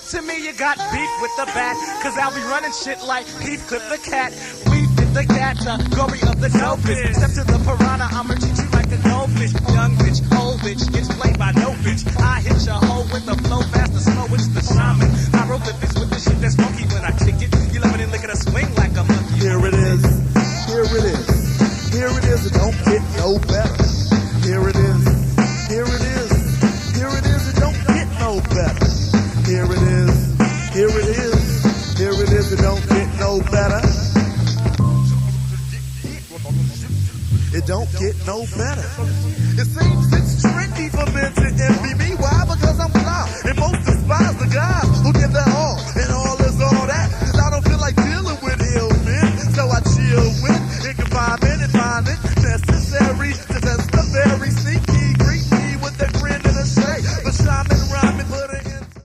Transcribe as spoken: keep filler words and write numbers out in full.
To me, you got beef with the bat, cause I'll be running shit like Heathcliff the cat. We fit the cat, the gory of the dopest. Step to the piranha, I'ma treat you like a goldfish. Young bitch, old bitch, gets played by no bitch. I hit your hole with the flow fast, the slow, it's the shaman. Hieroglyphics with the shit that's funky when I kick it. You love it and look at her swing like a monkey. Here it is, here it is, here it is, it don't get no better. Here it is, here it is, here it is, it don't get no better. Here it is, here it is, here it is, it don't get no better. It don't get no better. It seems it's trendy for men to envy me. Why? Because I'm fly. And most